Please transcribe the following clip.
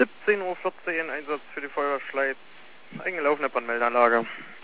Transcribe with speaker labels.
Speaker 1: 17:14 Uhr, Einsatz für die Feuerwehr Schleiz. Eingelaufene Brandmeldeanlage.